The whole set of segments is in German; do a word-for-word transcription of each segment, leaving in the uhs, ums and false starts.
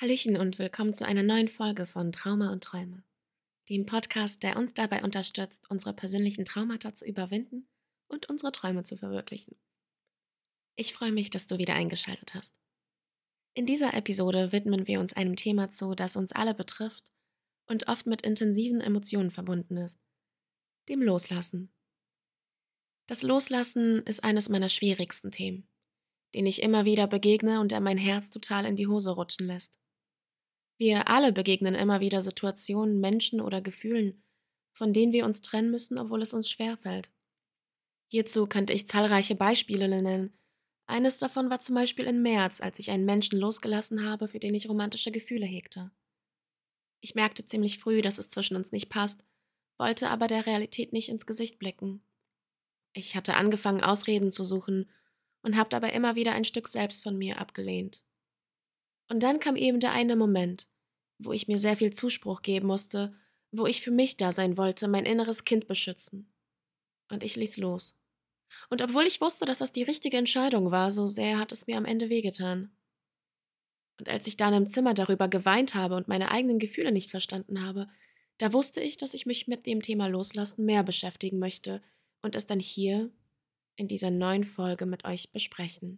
Hallöchen und willkommen zu einer neuen Folge von Trauma und Träume, dem Podcast, der uns dabei unterstützt, unsere persönlichen Traumata zu überwinden und unsere Träume zu verwirklichen. Ich freue mich, dass du wieder eingeschaltet hast. In dieser Episode widmen wir uns einem Thema zu, das uns alle betrifft und oft mit intensiven Emotionen verbunden ist, dem Loslassen. Das Loslassen ist eines meiner schwierigsten Themen, den ich immer wieder begegne und der mein Herz total in die Hose rutschen lässt. Wir alle begegnen immer wieder Situationen, Menschen oder Gefühlen, von denen wir uns trennen müssen, obwohl es uns schwerfällt. Hierzu könnte ich zahlreiche Beispiele nennen. Eines davon war zum Beispiel im März, als ich einen Menschen losgelassen habe, für den ich romantische Gefühle hegte. Ich merkte ziemlich früh, dass es zwischen uns nicht passt, wollte aber der Realität nicht ins Gesicht blicken. Ich hatte angefangen, Ausreden zu suchen und habe dabei immer wieder ein Stück selbst von mir abgelehnt. Und dann kam eben der eine Moment, wo ich mir sehr viel Zuspruch geben musste, wo ich für mich da sein wollte, mein inneres Kind beschützen. Und ich ließ los. Und obwohl ich wusste, dass das die richtige Entscheidung war, so sehr hat es mir am Ende wehgetan. Und als ich dann im Zimmer darüber geweint habe und meine eigenen Gefühle nicht verstanden habe, da wusste ich, dass ich mich mit dem Thema Loslassen mehr beschäftigen möchte und es dann hier in dieser neuen Folge mit euch besprechen.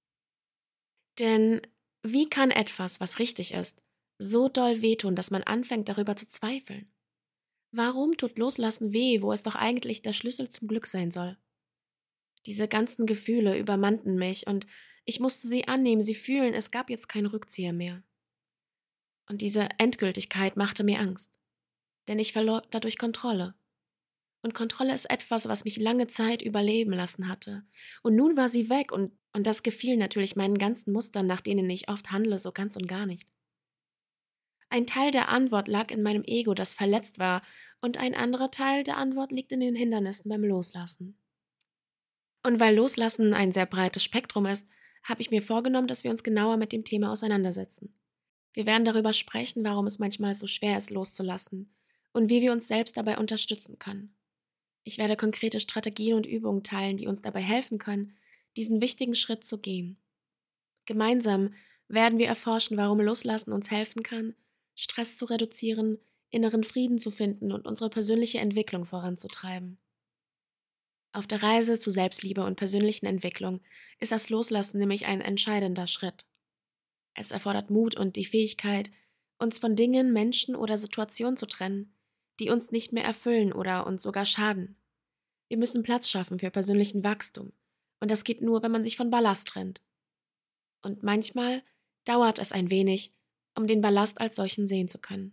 Denn wie kann etwas, was richtig ist, so doll wehtun, dass man anfängt, darüber zu zweifeln? Warum tut Loslassen weh, wo es doch eigentlich der Schlüssel zum Glück sein soll? Diese ganzen Gefühle übermannten mich und ich musste sie annehmen, sie fühlen, es gab jetzt keinen Rückzieher mehr. Und diese Endgültigkeit machte mir Angst, denn ich verlor dadurch Kontrolle. Und Kontrolle ist etwas, was mich lange Zeit überleben lassen hatte. Und nun war sie weg und, und das gefiel natürlich meinen ganzen Mustern, nach denen ich oft handle, so ganz und gar nicht. Ein Teil der Antwort lag in meinem Ego, das verletzt war, und ein anderer Teil der Antwort liegt in den Hindernissen beim Loslassen. Und weil Loslassen ein sehr breites Spektrum ist, habe ich mir vorgenommen, dass wir uns genauer mit dem Thema auseinandersetzen. Wir werden darüber sprechen, warum es manchmal so schwer ist, loszulassen und wie wir uns selbst dabei unterstützen können. Ich werde konkrete Strategien und Übungen teilen, die uns dabei helfen können, diesen wichtigen Schritt zu gehen. Gemeinsam werden wir erforschen, warum Loslassen uns helfen kann, Stress zu reduzieren, inneren Frieden zu finden und unsere persönliche Entwicklung voranzutreiben. Auf der Reise zu Selbstliebe und persönlichen Entwicklung ist das Loslassen nämlich ein entscheidender Schritt. Es erfordert Mut und die Fähigkeit, uns von Dingen, Menschen oder Situationen zu trennen, die uns nicht mehr erfüllen oder uns sogar schaden. Wir müssen Platz schaffen für persönlichen Wachstum. Und das geht nur, wenn man sich von Ballast trennt. Und manchmal dauert es ein wenig, um den Ballast als solchen sehen zu können.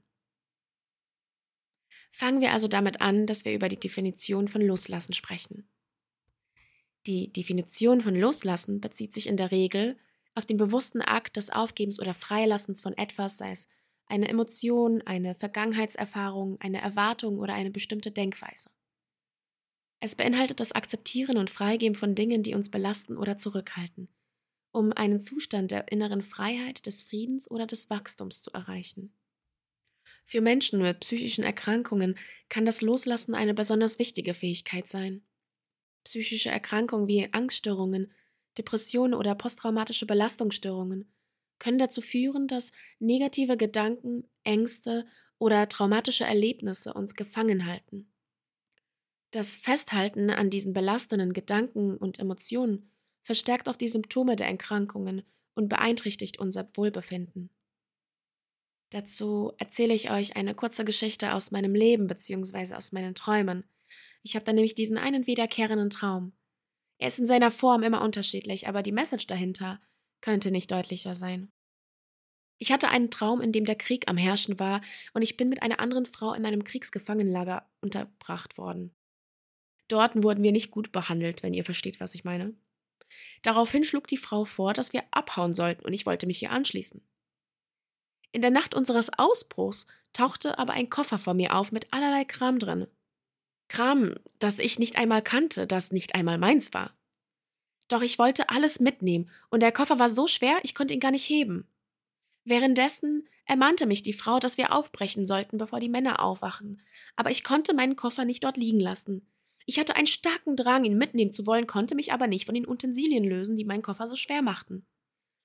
Fangen wir also damit an, dass wir über die Definition von Loslassen sprechen. Die Definition von Loslassen bezieht sich in der Regel auf den bewussten Akt des Aufgebens oder Freilassens von etwas, sei es eine Emotion, eine Vergangenheitserfahrung, eine Erwartung oder eine bestimmte Denkweise. Es beinhaltet das Akzeptieren und Freigeben von Dingen, die uns belasten oder zurückhalten, um einen Zustand der inneren Freiheit, des Friedens oder des Wachstums zu erreichen. Für Menschen mit psychischen Erkrankungen kann das Loslassen eine besonders wichtige Fähigkeit sein. Psychische Erkrankungen wie Angststörungen, Depressionen oder posttraumatische Belastungsstörungen können dazu führen, dass negative Gedanken, Ängste oder traumatische Erlebnisse uns gefangen halten. Das Festhalten an diesen belastenden Gedanken und Emotionen verstärkt auch die Symptome der Erkrankungen und beeinträchtigt unser Wohlbefinden. Dazu erzähle ich euch eine kurze Geschichte aus meinem Leben bzw. aus meinen Träumen. Ich habe da nämlich diesen einen wiederkehrenden Traum. Er ist in seiner Form immer unterschiedlich, aber die Message dahinter könnte nicht deutlicher sein. Ich hatte einen Traum, in dem der Krieg am Herrschen war und ich bin mit einer anderen Frau in einem Kriegsgefangenenlager unterbracht worden. Dort wurden wir nicht gut behandelt, wenn ihr versteht, was ich meine. Daraufhin schlug die Frau vor, dass wir abhauen sollten und ich wollte mich ihr anschließen. In der Nacht unseres Ausbruchs tauchte aber ein Koffer vor mir auf mit allerlei Kram drin. Kram, das ich nicht einmal kannte, das nicht einmal meins war. Doch ich wollte alles mitnehmen und der Koffer war so schwer, ich konnte ihn gar nicht heben. Währenddessen ermahnte mich die Frau, dass wir aufbrechen sollten, bevor die Männer aufwachen, aber ich konnte meinen Koffer nicht dort liegen lassen. Ich hatte einen starken Drang, ihn mitnehmen zu wollen, konnte mich aber nicht von den Utensilien lösen, die meinen Koffer so schwer machten.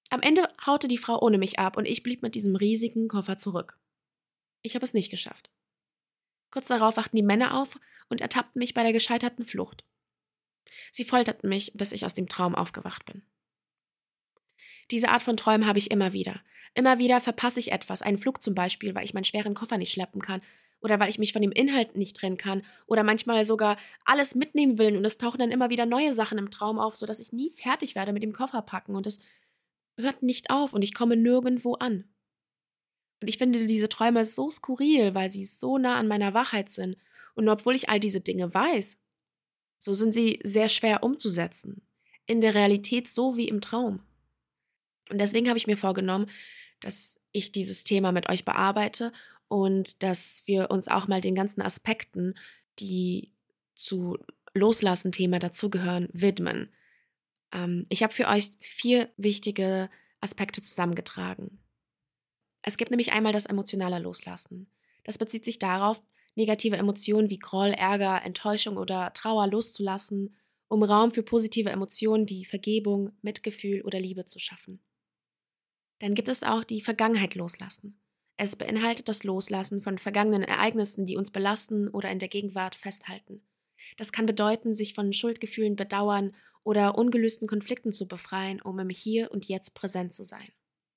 Am Ende haute die Frau ohne mich ab und ich blieb mit diesem riesigen Koffer zurück. Ich habe es nicht geschafft. Kurz darauf wachten die Männer auf und ertappten mich bei der gescheiterten Flucht. Sie folterten mich, bis ich aus dem Traum aufgewacht bin. Diese Art von Träumen habe ich immer wieder. Immer wieder verpasse ich etwas, einen Flug zum Beispiel, weil ich meinen schweren Koffer nicht schleppen kann oder weil ich mich von dem Inhalt nicht trennen kann oder manchmal sogar alles mitnehmen will und es tauchen dann immer wieder neue Sachen im Traum auf, sodass ich nie fertig werde mit dem Koffer packen und es hört nicht auf und ich komme nirgendwo an. Und ich finde diese Träume so skurril, weil sie so nah an meiner Wahrheit sind. Und obwohl ich all diese Dinge weiß, so sind sie sehr schwer umzusetzen. In der Realität so wie im Traum. Und deswegen habe ich mir vorgenommen, dass ich dieses Thema mit euch bearbeite und dass wir uns auch mal den ganzen Aspekten, die zu Loslassen-Thema dazugehören, widmen. Ähm, ich habe für euch vier wichtige Aspekte zusammengetragen. Es gibt nämlich einmal das emotionale Loslassen. Das bezieht sich darauf, negative Emotionen wie Groll, Ärger, Enttäuschung oder Trauer loszulassen, um Raum für positive Emotionen wie Vergebung, Mitgefühl oder Liebe zu schaffen. Dann gibt es auch die Vergangenheit loslassen. Es beinhaltet das Loslassen von vergangenen Ereignissen, die uns belasten oder in der Gegenwart festhalten. Das kann bedeuten, sich von Schuldgefühlen, Bedauern oder ungelösten Konflikten zu befreien, um im Hier und Jetzt präsent zu sein.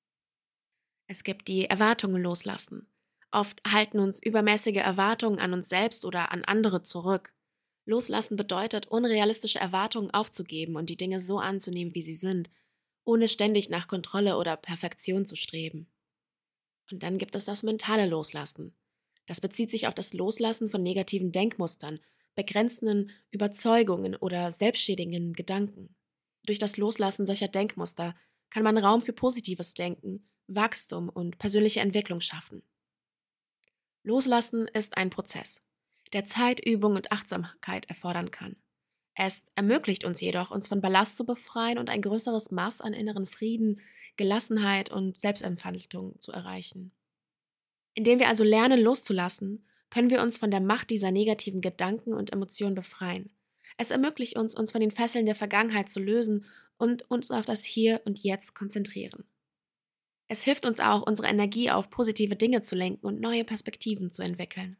Es gibt die Erwartungen loslassen. Oft halten uns übermäßige Erwartungen an uns selbst oder an andere zurück. Loslassen bedeutet, unrealistische Erwartungen aufzugeben und die Dinge so anzunehmen, wie sie sind, ohne ständig nach Kontrolle oder Perfektion zu streben. Und dann gibt es das mentale Loslassen. Das bezieht sich auf das Loslassen von negativen Denkmustern, begrenzenden Überzeugungen oder selbstschädigenden Gedanken. Durch das Loslassen solcher Denkmuster kann man Raum für positives Denken, Wachstum und persönliche Entwicklung schaffen. Loslassen ist ein Prozess, der Zeit, Übung und Achtsamkeit erfordern kann. Es ermöglicht uns jedoch, uns von Ballast zu befreien und ein größeres Maß an inneren Frieden, Gelassenheit und Selbstentfaltung zu erreichen. Indem wir also lernen, loszulassen, können wir uns von der Macht dieser negativen Gedanken und Emotionen befreien. Es ermöglicht uns, uns von den Fesseln der Vergangenheit zu lösen und uns auf das Hier und Jetzt konzentrieren. Es hilft uns auch, unsere Energie auf positive Dinge zu lenken und neue Perspektiven zu entwickeln.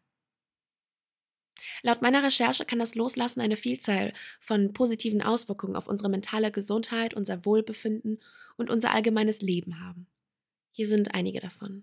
Laut meiner Recherche kann das Loslassen eine Vielzahl von positiven Auswirkungen auf unsere mentale Gesundheit, unser Wohlbefinden und unser allgemeines Leben haben. Hier sind einige davon.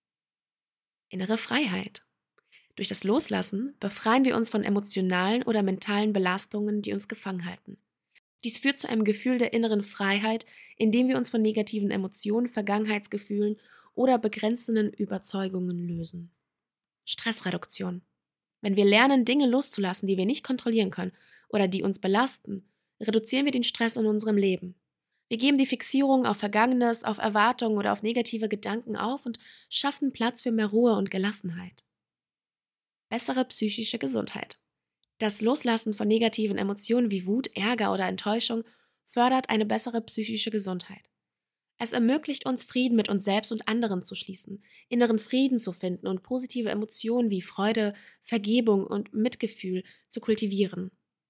Innere Freiheit. Durch das Loslassen befreien wir uns von emotionalen oder mentalen Belastungen, die uns gefangen halten. Dies führt zu einem Gefühl der inneren Freiheit, indem wir uns von negativen Emotionen, Vergangenheitsgefühlen oder begrenzenden Überzeugungen lösen. Stressreduktion. Wenn wir lernen, Dinge loszulassen, die wir nicht kontrollieren können oder die uns belasten, reduzieren wir den Stress in unserem Leben. Wir geben die Fixierung auf Vergangenes, auf Erwartungen oder auf negative Gedanken auf und schaffen Platz für mehr Ruhe und Gelassenheit. Bessere psychische Gesundheit. Das Loslassen von negativen Emotionen wie Wut, Ärger oder Enttäuschung fördert eine bessere psychische Gesundheit. Es ermöglicht uns, Frieden mit uns selbst und anderen zu schließen, inneren Frieden zu finden und positive Emotionen wie Freude, Vergebung und Mitgefühl zu kultivieren.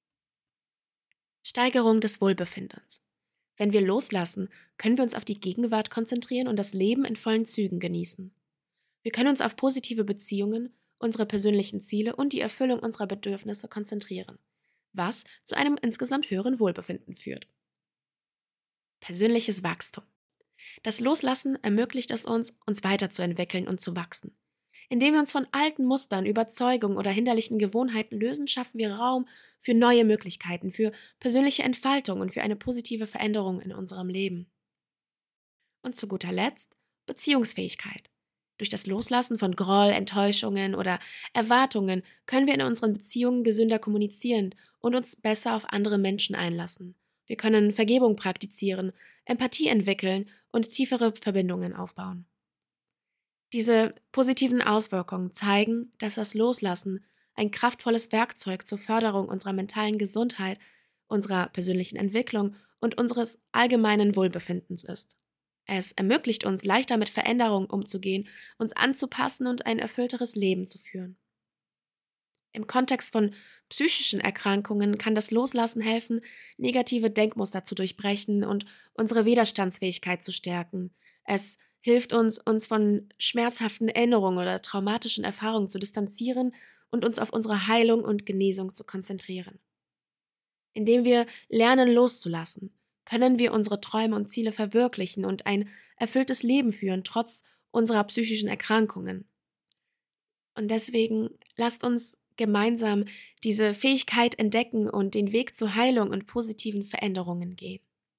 Steigerung des Wohlbefindens. Wenn wir loslassen, können wir uns auf die Gegenwart konzentrieren und das Leben in vollen Zügen genießen. Wir können uns auf positive Beziehungen, unsere persönlichen Ziele und die Erfüllung unserer Bedürfnisse konzentrieren, was zu einem insgesamt höheren Wohlbefinden führt. Persönliches Wachstum. Das Loslassen ermöglicht es uns, uns weiterzuentwickeln und zu wachsen. Indem wir uns von alten Mustern, Überzeugungen oder hinderlichen Gewohnheiten lösen, schaffen wir Raum für neue Möglichkeiten, für persönliche Entfaltung und für eine positive Veränderung in unserem Leben. Und zu guter Letzt Beziehungsfähigkeit. Durch das Loslassen von Groll, Enttäuschungen oder Erwartungen können wir in unseren Beziehungen gesünder kommunizieren und uns besser auf andere Menschen einlassen. Wir können Vergebung praktizieren, Empathie entwickeln und tiefere Verbindungen aufbauen. Diese positiven Auswirkungen zeigen, dass das Loslassen ein kraftvolles Werkzeug zur Förderung unserer mentalen Gesundheit, unserer persönlichen Entwicklung und unseres allgemeinen Wohlbefindens ist. Es ermöglicht uns, leichter mit Veränderungen umzugehen, uns anzupassen und ein erfüllteres Leben zu führen. Im Kontext von psychischen Erkrankungen kann das Loslassen helfen, negative Denkmuster zu durchbrechen und unsere Widerstandsfähigkeit zu stärken. Es hilft uns, uns von schmerzhaften Erinnerungen oder traumatischen Erfahrungen zu distanzieren und uns auf unsere Heilung und Genesung zu konzentrieren. Indem wir lernen loszulassen, können wir unsere Träume und Ziele verwirklichen und ein erfülltes Leben führen, trotz unserer psychischen Erkrankungen. Und deswegen lasst uns gemeinsam diese Fähigkeit entdecken und den Weg zur Heilung und positiven Veränderungen gehen.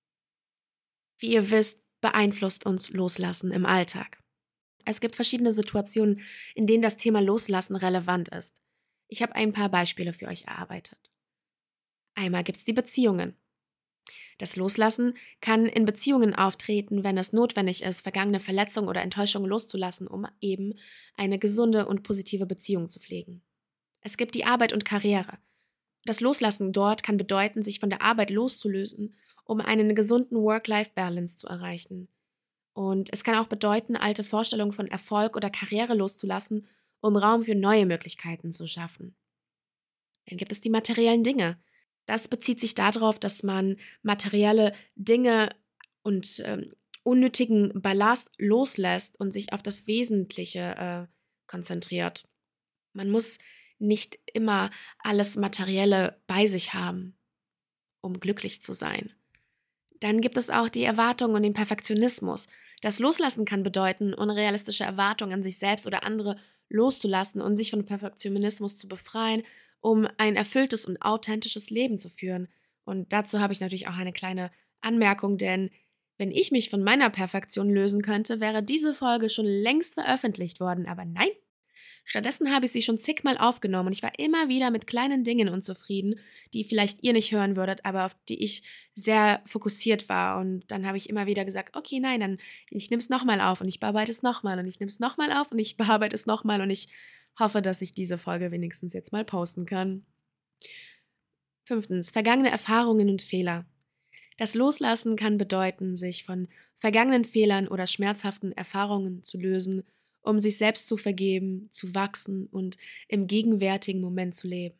Wie ihr wisst, beeinflusst uns Loslassen im Alltag. Es gibt verschiedene Situationen, in denen das Thema Loslassen relevant ist. Ich habe ein paar Beispiele für euch erarbeitet. Einmal gibt es die Beziehungen. Das Loslassen kann in Beziehungen auftreten, wenn es notwendig ist, vergangene Verletzungen oder Enttäuschungen loszulassen, um eben eine gesunde und positive Beziehung zu pflegen. Es gibt die Arbeit und Karriere. Das Loslassen dort kann bedeuten, sich von der Arbeit loszulösen, um einen gesunden Work-Life-Balance zu erreichen. Und es kann auch bedeuten, alte Vorstellungen von Erfolg oder Karriere loszulassen, um Raum für neue Möglichkeiten zu schaffen. Dann gibt es die materiellen Dinge. Das bezieht sich darauf, dass man materielle Dinge und ähm, unnötigen Ballast loslässt und sich auf das Wesentliche äh, konzentriert. Man muss nicht immer alles Materielle bei sich haben, um glücklich zu sein. Dann gibt es auch die Erwartungen und den Perfektionismus. Das Loslassen kann bedeuten, unrealistische Erwartungen an sich selbst oder andere loszulassen und sich von Perfektionismus zu befreien, um ein erfülltes und authentisches Leben zu führen. Und dazu habe ich natürlich auch eine kleine Anmerkung, denn wenn ich mich von meiner Perfektion lösen könnte, wäre diese Folge schon längst veröffentlicht worden. Aber nein, stattdessen habe ich sie schon zigmal aufgenommen und ich war immer wieder mit kleinen Dingen unzufrieden, die vielleicht ihr nicht hören würdet, aber auf die ich sehr fokussiert war. Und dann habe ich immer wieder gesagt, okay, nein, dann ich nehme es nochmal auf und ich bearbeite es nochmal und ich nehme es nochmal auf und ich bearbeite es nochmal und ich hoffe, dass ich diese Folge wenigstens jetzt mal posten kann. Fünftens, vergangene Erfahrungen und Fehler. Das Loslassen kann bedeuten, sich von vergangenen Fehlern oder schmerzhaften Erfahrungen zu lösen, um sich selbst zu vergeben, zu wachsen und im gegenwärtigen Moment zu leben.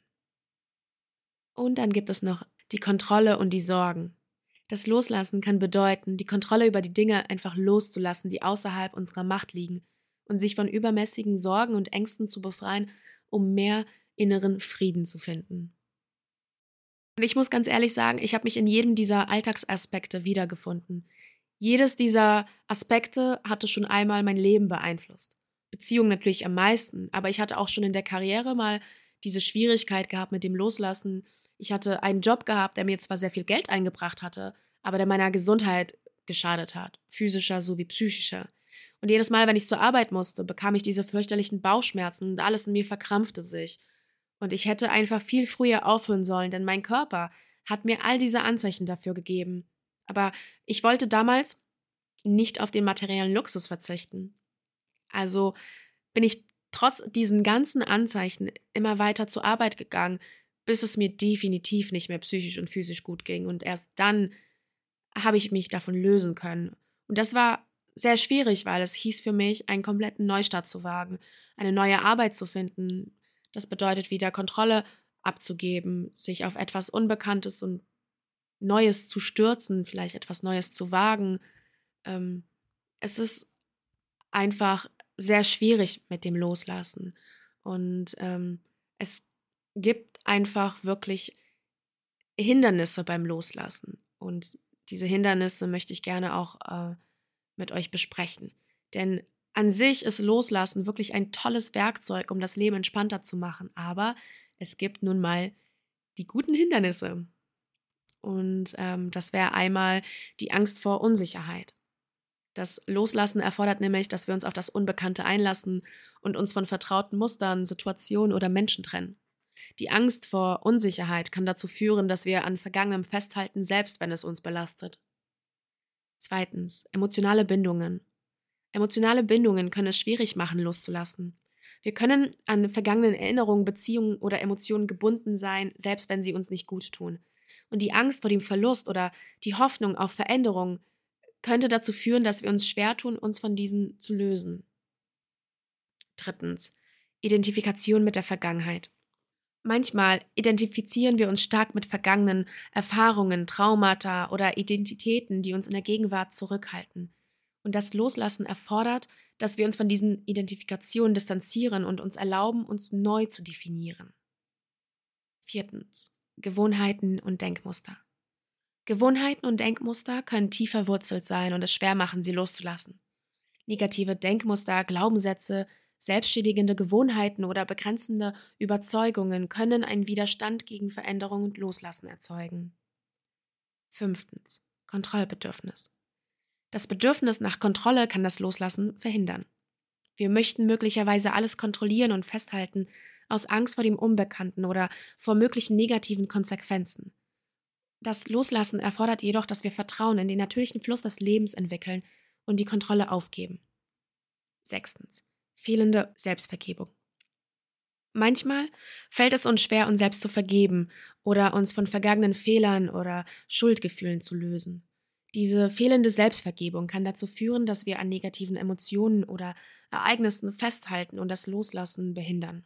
Und dann gibt es noch die Kontrolle und die Sorgen. Das Loslassen kann bedeuten, die Kontrolle über die Dinge einfach loszulassen, die außerhalb unserer Macht liegen, und sich von übermäßigen Sorgen und Ängsten zu befreien, um mehr inneren Frieden zu finden. Und ich muss ganz ehrlich sagen, ich habe mich in jedem dieser Alltagsaspekte wiedergefunden. Jedes dieser Aspekte hatte schon einmal mein Leben beeinflusst. Beziehungen natürlich am meisten, aber ich hatte auch schon in der Karriere mal diese Schwierigkeit gehabt mit dem Loslassen. Ich hatte einen Job gehabt, der mir zwar sehr viel Geld eingebracht hatte, aber der meiner Gesundheit geschadet hat, physischer sowie psychischer. Und jedes Mal, wenn ich zur Arbeit musste, bekam ich diese fürchterlichen Bauchschmerzen und alles in mir verkrampfte sich. Und ich hätte einfach viel früher aufhören sollen, denn mein Körper hat mir all diese Anzeichen dafür gegeben. Aber ich wollte damals nicht auf den materiellen Luxus verzichten. Also bin ich trotz diesen ganzen Anzeichen immer weiter zur Arbeit gegangen, bis es mir definitiv nicht mehr psychisch und physisch gut ging. Und erst dann habe ich mich davon lösen können. Und das war sehr schwierig, weil es hieß für mich, einen kompletten Neustart zu wagen, eine neue Arbeit zu finden. Das bedeutet wieder Kontrolle abzugeben, sich auf etwas Unbekanntes und Neues zu stürzen, vielleicht etwas Neues zu wagen. Ähm, es ist einfach sehr schwierig mit dem Loslassen. Und ähm, es gibt einfach wirklich Hindernisse beim Loslassen. Und diese Hindernisse möchte ich gerne auch äh, mit euch besprechen. Denn an sich ist Loslassen wirklich ein tolles Werkzeug, um das Leben entspannter zu machen. Aber es gibt nun mal die guten Hindernisse. Und ähm, das wäre einmal die Angst vor Unsicherheit. Das Loslassen erfordert nämlich, dass wir uns auf das Unbekannte einlassen und uns von vertrauten Mustern, Situationen oder Menschen trennen. Die Angst vor Unsicherheit kann dazu führen, dass wir an Vergangenem festhalten, selbst wenn es uns belastet. Zweitens, emotionale Bindungen. Emotionale Bindungen können es schwierig machen, loszulassen. Wir können an vergangenen Erinnerungen, Beziehungen oder Emotionen gebunden sein, selbst wenn sie uns nicht gut tun. Und die Angst vor dem Verlust oder die Hoffnung auf Veränderung könnte dazu führen, dass wir uns schwer tun, uns von diesen zu lösen. Drittens, Identifikation mit der Vergangenheit. Manchmal identifizieren wir uns stark mit vergangenen Erfahrungen, Traumata oder Identitäten, die uns in der Gegenwart zurückhalten. Und das Loslassen erfordert, dass wir uns von diesen Identifikationen distanzieren und uns erlauben, uns neu zu definieren. Viertens. Gewohnheiten und Denkmuster. Gewohnheiten und Denkmuster können tief verwurzelt sein und es schwer machen, sie loszulassen. Negative Denkmuster, Glaubenssätze, selbstschädigende Gewohnheiten oder begrenzende Überzeugungen können einen Widerstand gegen Veränderung und Loslassen erzeugen. Fünftens. Kontrollbedürfnis. Das Bedürfnis nach Kontrolle kann das Loslassen verhindern. Wir möchten möglicherweise alles kontrollieren und festhalten, aus Angst vor dem Unbekannten oder vor möglichen negativen Konsequenzen. Das Loslassen erfordert jedoch, dass wir Vertrauen in den natürlichen Fluss des Lebens entwickeln und die Kontrolle aufgeben. Sechstens. Fehlende Selbstvergebung. Manchmal fällt es uns schwer, uns selbst zu vergeben oder uns von vergangenen Fehlern oder Schuldgefühlen zu lösen. Diese fehlende Selbstvergebung kann dazu führen, dass wir an negativen Emotionen oder Ereignissen festhalten und das Loslassen behindern.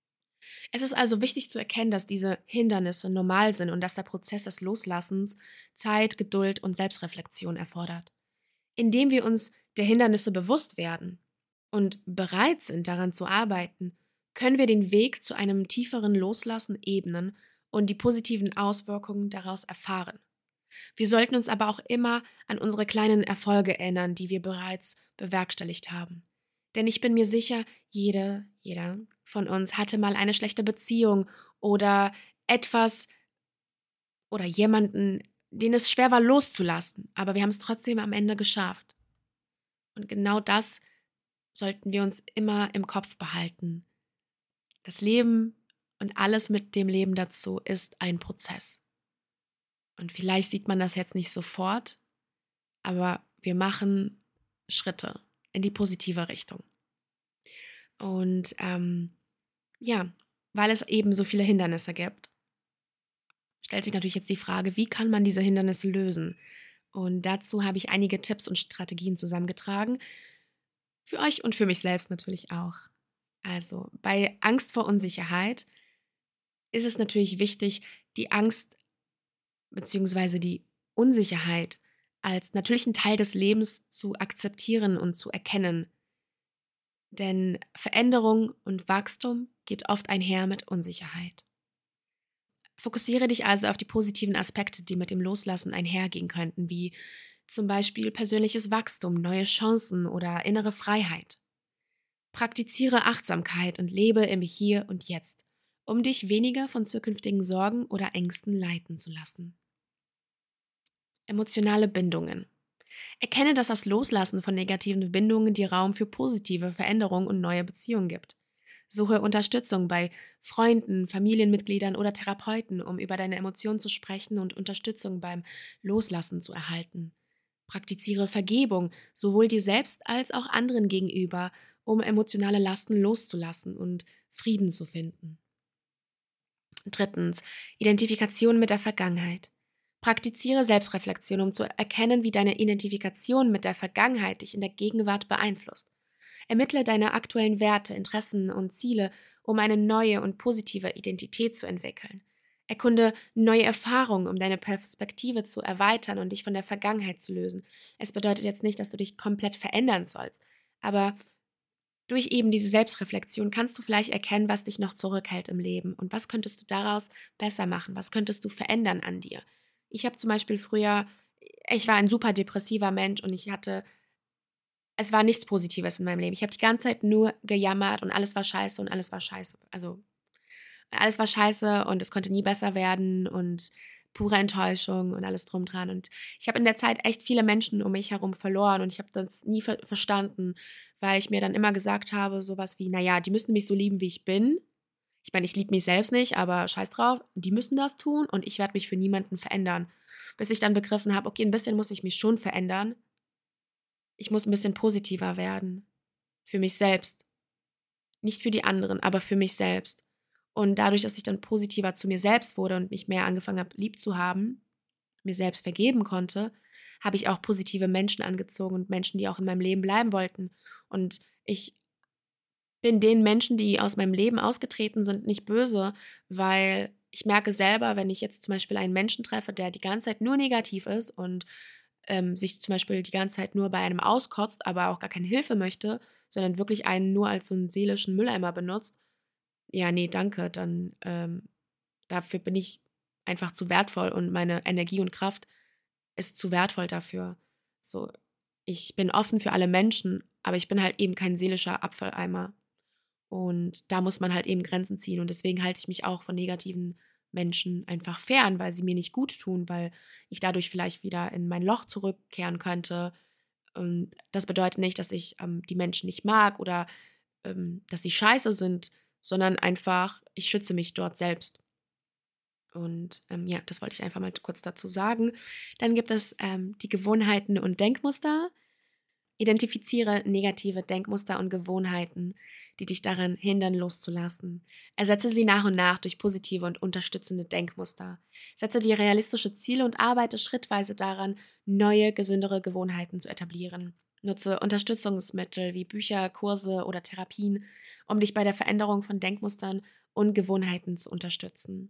Es ist also wichtig zu erkennen, dass diese Hindernisse normal sind und dass der Prozess des Loslassens Zeit, Geduld und Selbstreflexion erfordert. Indem wir uns der Hindernisse bewusst werden und bereit sind, daran zu arbeiten, können wir den Weg zu einem tieferen Loslassen ebnen und die positiven Auswirkungen daraus erfahren. Wir sollten uns aber auch immer an unsere kleinen Erfolge erinnern, die wir bereits bewerkstelligt haben. Denn ich bin mir sicher, jede, jeder von uns hatte mal eine schlechte Beziehung oder etwas oder jemanden, den es schwer war loszulassen, aber wir haben es trotzdem am Ende geschafft. Und genau das sollten wir uns immer im Kopf behalten. Das Leben und alles mit dem Leben dazu ist ein Prozess. Und vielleicht sieht man das jetzt nicht sofort, aber wir machen Schritte in die positive Richtung. Und ähm, ja, weil es eben so viele Hindernisse gibt, stellt sich natürlich jetzt die Frage, wie kann man diese Hindernisse lösen? Und dazu habe ich einige Tipps und Strategien zusammengetragen, für euch und für mich selbst natürlich auch. Also bei Angst vor Unsicherheit ist es natürlich wichtig, die Angst bzw. die Unsicherheit als natürlichen Teil des Lebens zu akzeptieren und zu erkennen. Denn Veränderung und Wachstum geht oft einher mit Unsicherheit. Fokussiere dich also auf die positiven Aspekte, die mit dem Loslassen einhergehen könnten, wie zum Beispiel persönliches Wachstum, neue Chancen oder innere Freiheit. Praktiziere Achtsamkeit und lebe im Hier und Jetzt, um dich weniger von zukünftigen Sorgen oder Ängsten leiten zu lassen. Emotionale Bindungen. Erkenne, dass das Loslassen von negativen Bindungen dir Raum für positive Veränderungen und neue Beziehungen gibt. Suche Unterstützung bei Freunden, Familienmitgliedern oder Therapeuten, um über deine Emotionen zu sprechen und Unterstützung beim Loslassen zu erhalten. Praktiziere Vergebung, sowohl dir selbst als auch anderen gegenüber, um emotionale Lasten loszulassen und Frieden zu finden. Drittens. Identifikation mit der Vergangenheit. Praktiziere Selbstreflexion, um zu erkennen, wie deine Identifikation mit der Vergangenheit dich in der Gegenwart beeinflusst. Ermittle deine aktuellen Werte, Interessen und Ziele, um eine neue und positive Identität zu entwickeln. Erkunde neue Erfahrungen, um deine Perspektive zu erweitern und dich von der Vergangenheit zu lösen. Es bedeutet jetzt nicht, dass du dich komplett verändern sollst, aber durch eben diese Selbstreflexion kannst du vielleicht erkennen, was dich noch zurückhält im Leben und was könntest du daraus besser machen, was könntest du verändern an dir. Ich habe zum Beispiel früher, ich war ein super depressiver Mensch und ich hatte, es war nichts Positives in meinem Leben. Ich habe die ganze Zeit nur gejammert und alles war scheiße und alles war scheiße. Also alles war scheiße und es konnte nie besser werden und pure Enttäuschung und alles drum dran. Und ich habe in der Zeit echt viele Menschen um mich herum verloren und ich habe das nie ver- verstanden, weil ich mir dann immer gesagt habe, sowas wie, naja, die müssen mich so lieben, wie ich bin. Ich meine, ich liebe mich selbst nicht, aber scheiß drauf, die müssen das tun und ich werde mich für niemanden verändern. Bis ich dann begriffen habe, okay, ein bisschen muss ich mich schon verändern. Ich muss ein bisschen positiver werden. Für mich selbst. Nicht für die anderen, aber für mich selbst. Und dadurch, dass ich dann positiver zu mir selbst wurde und mich mehr angefangen habe, lieb zu haben, mir selbst vergeben konnte, habe ich auch positive Menschen angezogen und Menschen, die auch in meinem Leben bleiben wollten. Und ich bin den Menschen, die aus meinem Leben ausgetreten sind, nicht böse, weil ich merke selber, wenn ich jetzt zum Beispiel einen Menschen treffe, der die ganze Zeit nur negativ ist und ähm, sich zum Beispiel die ganze Zeit nur bei einem auskotzt, aber auch gar keine Hilfe möchte, sondern wirklich einen nur als so einen seelischen Mülleimer benutzt, ja, nee, danke, dann ähm, dafür bin ich einfach zu wertvoll und meine Energie und Kraft ist zu wertvoll dafür. So, ich bin offen für alle Menschen, aber ich bin halt eben kein seelischer Abfalleimer. Und da muss man halt eben Grenzen ziehen. Und deswegen halte ich mich auch von negativen Menschen einfach fern, weil sie mir nicht gut tun, weil ich dadurch vielleicht wieder in mein Loch zurückkehren könnte. Und das bedeutet nicht, dass ich ähm, die Menschen nicht mag oder ähm, dass sie scheiße sind, sondern einfach, ich schütze mich dort selbst. Und ähm, ja, das wollte ich einfach mal kurz dazu sagen. Dann gibt es ähm, die Gewohnheiten und Denkmuster. Identifiziere negative Denkmuster und Gewohnheiten, die dich daran hindern, loszulassen. Ersetze sie nach und nach durch positive und unterstützende Denkmuster. Setze dir realistische Ziele und arbeite schrittweise daran, neue, gesündere Gewohnheiten zu etablieren. Nutze Unterstützungsmittel wie Bücher, Kurse oder Therapien, um dich bei der Veränderung von Denkmustern und Gewohnheiten zu unterstützen.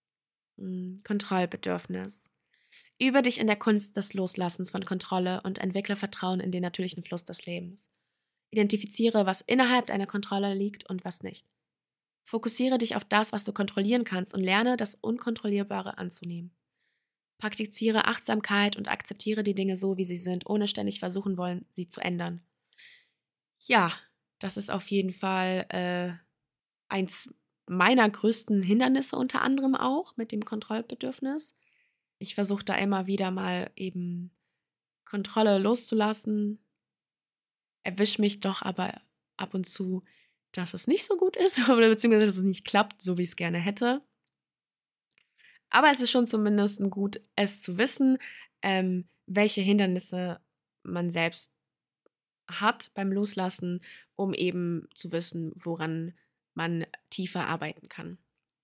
Kontrollbedürfnis. Übe dich in der Kunst des Loslassens von Kontrolle und entwickle Vertrauen in den natürlichen Fluss des Lebens. Identifiziere, was innerhalb deiner Kontrolle liegt und was nicht. Fokussiere dich auf das, was du kontrollieren kannst und lerne, das Unkontrollierbare anzunehmen. Praktiziere Achtsamkeit und akzeptiere die Dinge so, wie sie sind, ohne ständig versuchen wollen, sie zu ändern. Ja, das ist auf jeden Fall äh, eins meiner größten Hindernisse unter anderem auch mit dem Kontrollbedürfnis. Ich versuche da immer wieder mal eben Kontrolle loszulassen, erwische mich doch aber ab und zu, dass es nicht so gut ist oder beziehungsweise dass es nicht klappt, so wie ich es gerne hätte. Aber es ist schon zumindest gut, es zu wissen, ähm, welche Hindernisse man selbst hat beim Loslassen, um eben zu wissen, woran man tiefer arbeiten kann.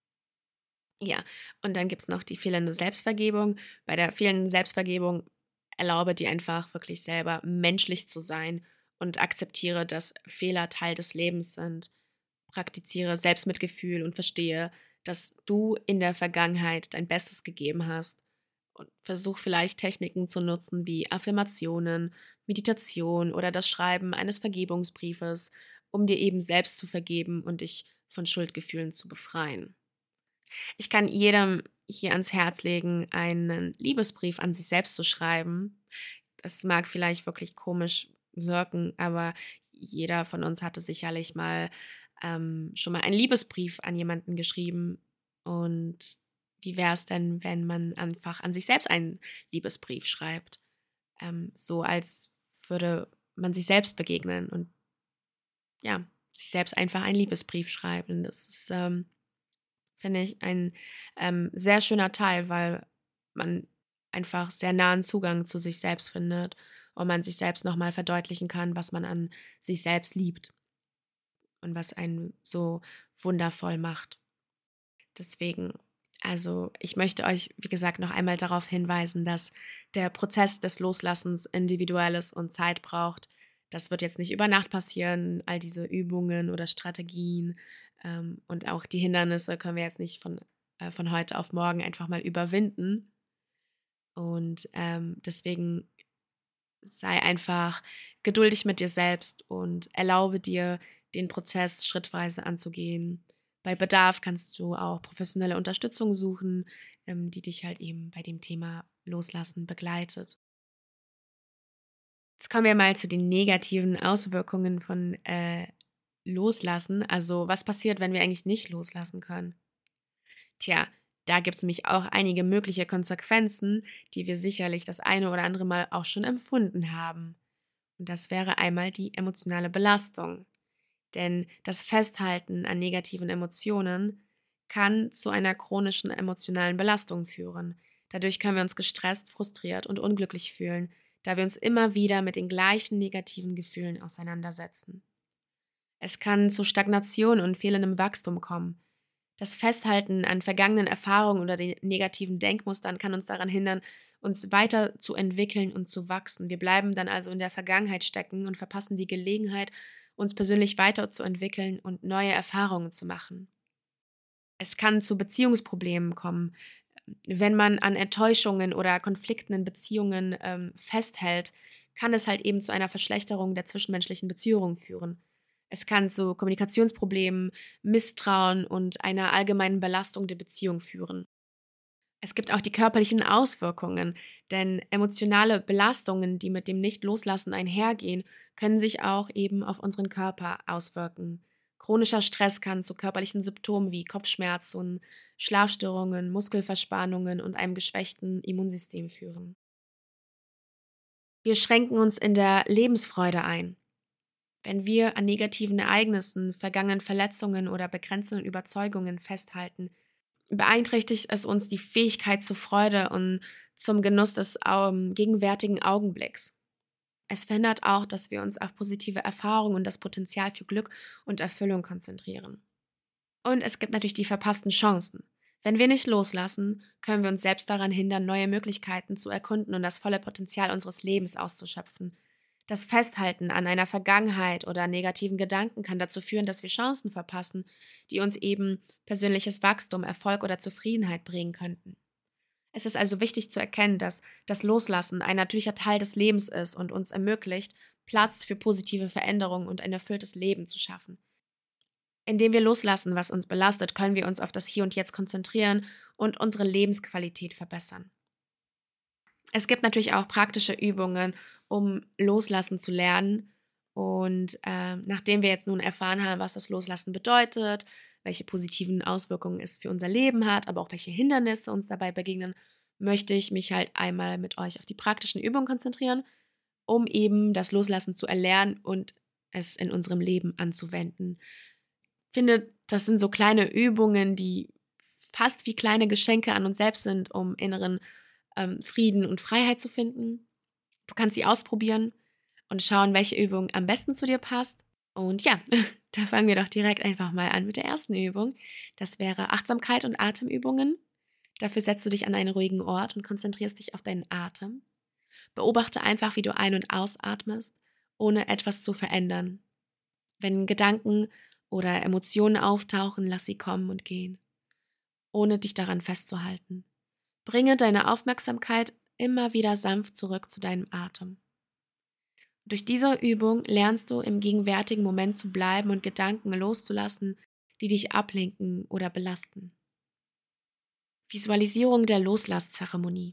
Ja, und dann gibt es noch die fehlende Selbstvergebung. Bei der fehlenden Selbstvergebung erlaube dir einfach wirklich selber menschlich zu sein und akzeptiere, dass Fehler Teil des Lebens sind. Praktiziere Selbstmitgefühl und verstehe, dass du in der Vergangenheit dein Bestes gegeben hast. Und versuch vielleicht Techniken zu nutzen wie Affirmationen, Meditation oder das Schreiben eines Vergebungsbriefes, um dir eben selbst zu vergeben und dich von Schuldgefühlen zu befreien. Ich kann jedem hier ans Herz legen, einen Liebesbrief an sich selbst zu schreiben. Das mag vielleicht wirklich komisch wirken, aber jeder von uns hatte sicherlich mal ähm, schon mal einen Liebesbrief an jemanden geschrieben. Und wie wäre es denn, wenn man einfach an sich selbst einen Liebesbrief schreibt? Ähm, so als würde man sich selbst begegnen und ja, sich selbst einfach einen Liebesbrief schreiben. Das ist ähm, finde ich ein ähm, sehr schöner Teil, weil man einfach sehr nahen Zugang zu sich selbst findet und man sich selbst nochmal verdeutlichen kann, was man an sich selbst liebt und was einen so wundervoll macht. Deswegen, also ich möchte euch, wie gesagt, noch einmal darauf hinweisen, dass der Prozess des Loslassens individuell ist und Zeit braucht. Das wird jetzt nicht über Nacht passieren, all diese Übungen oder Strategien ähm, und auch die Hindernisse können wir jetzt nicht von, äh, von heute auf morgen einfach mal überwinden. Und ähm, deswegen sei einfach geduldig mit dir selbst und erlaube dir, den Prozess schrittweise anzugehen. Bei Bedarf kannst du auch professionelle Unterstützung suchen, ähm, die dich halt eben bei dem Thema Loslassen begleitet. Jetzt kommen wir mal zu den negativen Auswirkungen von äh, Loslassen. Also was passiert, wenn wir eigentlich nicht loslassen können? Tja, da gibt es nämlich auch einige mögliche Konsequenzen, die wir sicherlich das eine oder andere Mal auch schon empfunden haben. Und das wäre einmal die emotionale Belastung. Denn das Festhalten an negativen Emotionen kann zu einer chronischen emotionalen Belastung führen. Dadurch können wir uns gestresst, frustriert und unglücklich fühlen, da wir uns immer wieder mit den gleichen negativen Gefühlen auseinandersetzen. Es kann zu Stagnation und fehlendem Wachstum kommen. Das Festhalten an vergangenen Erfahrungen oder den negativen Denkmustern kann uns daran hindern, uns weiter zu entwickeln und zu wachsen. Wir bleiben dann also in der Vergangenheit stecken und verpassen die Gelegenheit, uns persönlich weiterzuentwickeln und neue Erfahrungen zu machen. Es kann zu Beziehungsproblemen kommen, wenn man an Enttäuschungen oder Konflikten in Beziehungen ähm, festhält, kann es halt eben zu einer Verschlechterung der zwischenmenschlichen Beziehungen führen. Es kann zu Kommunikationsproblemen, Misstrauen und einer allgemeinen Belastung der Beziehung führen. Es gibt auch die körperlichen Auswirkungen, denn emotionale Belastungen, die mit dem Nicht-Loslassen einhergehen, können sich auch eben auf unseren Körper auswirken. Chronischer Stress kann zu körperlichen Symptomen wie Kopfschmerzen, Schlafstörungen, Muskelverspannungen und einem geschwächten Immunsystem führen. Wir schränken uns in der Lebensfreude ein. Wenn wir an negativen Ereignissen, vergangenen Verletzungen oder begrenzenden Überzeugungen festhalten, beeinträchtigt es uns die Fähigkeit zur Freude und zum Genuss des ähm, gegenwärtigen Augenblicks. Es verhindert auch, dass wir uns auf positive Erfahrungen und das Potenzial für Glück und Erfüllung konzentrieren. Und es gibt natürlich die verpassten Chancen. Wenn wir nicht loslassen, können wir uns selbst daran hindern, neue Möglichkeiten zu erkunden und das volle Potenzial unseres Lebens auszuschöpfen. Das Festhalten an einer Vergangenheit oder negativen Gedanken kann dazu führen, dass wir Chancen verpassen, die uns eben persönliches Wachstum, Erfolg oder Zufriedenheit bringen könnten. Es ist also wichtig zu erkennen, dass das Loslassen ein natürlicher Teil des Lebens ist und uns ermöglicht, Platz für positive Veränderungen und ein erfülltes Leben zu schaffen. Indem wir loslassen, was uns belastet, können wir uns auf das Hier und Jetzt konzentrieren und unsere Lebensqualität verbessern. Es gibt natürlich auch praktische Übungen, um loslassen zu lernen. Und äh, nachdem wir jetzt nun erfahren haben, was das Loslassen bedeutet, welche positiven Auswirkungen es für unser Leben hat, aber auch welche Hindernisse uns dabei begegnen, möchte ich mich halt einmal mit euch auf die praktischen Übungen konzentrieren, um eben das Loslassen zu erlernen und es in unserem Leben anzuwenden. Ich finde, das sind so kleine Übungen, die fast wie kleine Geschenke an uns selbst sind, um inneren ähm, Frieden und Freiheit zu finden. Du kannst sie ausprobieren und schauen, welche Übung am besten zu dir passt. Und ja, da fangen wir doch direkt einfach mal an mit der ersten Übung. Das wäre Achtsamkeit und Atemübungen. Dafür setzt du dich an einen ruhigen Ort und konzentrierst dich auf deinen Atem. Beobachte einfach, wie du ein- und ausatmest, ohne etwas zu verändern. Wenn Gedanken oder Emotionen auftauchen, lass sie kommen und gehen, ohne dich daran festzuhalten. Bringe deine Aufmerksamkeit immer wieder sanft zurück zu deinem Atem. Durch diese Übung lernst du, im gegenwärtigen Moment zu bleiben und Gedanken loszulassen, die dich ablenken oder belasten. Visualisierung der Loslasszzeremonie.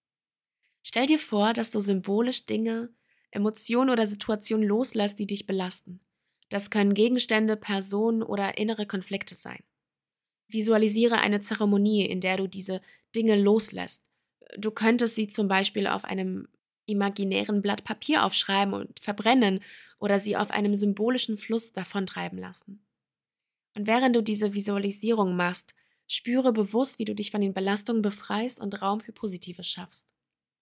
Stell dir vor, dass du symbolisch Dinge, Emotionen oder Situationen loslässt, die dich belasten. Das können Gegenstände, Personen oder innere Konflikte sein. Visualisiere eine Zeremonie, in der du diese Dinge loslässt. Du könntest sie zum Beispiel auf einem imaginären Blatt Papier aufschreiben und verbrennen oder sie auf einem symbolischen Fluss davontreiben lassen. Und während du diese Visualisierung machst, spüre bewusst, wie du dich von den Belastungen befreist und Raum für Positives schaffst.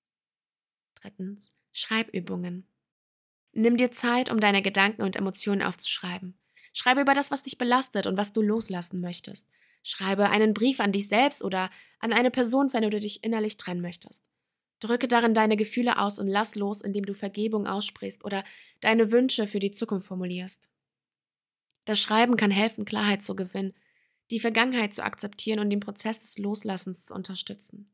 Drittens, Schreibübungen. Nimm dir Zeit, um deine Gedanken und Emotionen aufzuschreiben. Schreibe über das, was dich belastet und was du loslassen möchtest. Schreibe einen Brief an dich selbst oder an eine Person, wenn du dich innerlich trennen möchtest. Drücke darin deine Gefühle aus und lass los, indem du Vergebung aussprichst oder deine Wünsche für die Zukunft formulierst. Das Schreiben kann helfen, Klarheit zu gewinnen, die Vergangenheit zu akzeptieren und den Prozess des Loslassens zu unterstützen.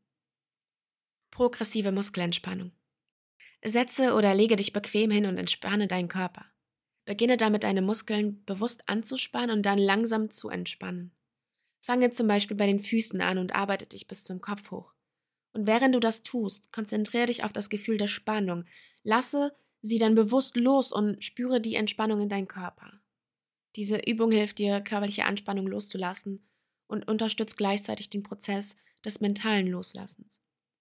Progressive Muskelentspannung. Setze oder lege dich bequem hin und entspanne deinen Körper. Beginne damit, deine Muskeln bewusst anzuspannen und dann langsam zu entspannen. Fange zum Beispiel bei den Füßen an und arbeite dich bis zum Kopf hoch. Und während du das tust, konzentriere dich auf das Gefühl der Spannung. Lasse sie dann bewusst los und spüre die Entspannung in deinem Körper. Diese Übung hilft dir, körperliche Anspannung loszulassen und unterstützt gleichzeitig den Prozess des mentalen Loslassens.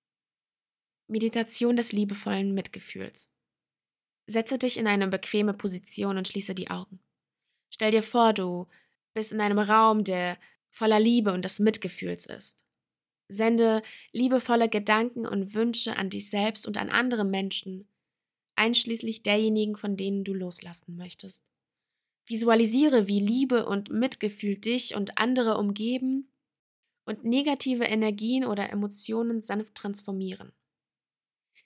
Meditation des liebevollen Mitgefühls. Setze dich in eine bequeme Position und schließe die Augen. Stell dir vor, du bist in einem Raum, der voller Liebe und des Mitgefühls ist. Sende liebevolle Gedanken und Wünsche an dich selbst und an andere Menschen, einschließlich derjenigen, von denen du loslassen möchtest. Visualisiere, wie Liebe und Mitgefühl dich und andere umgeben und negative Energien oder Emotionen sanft transformieren.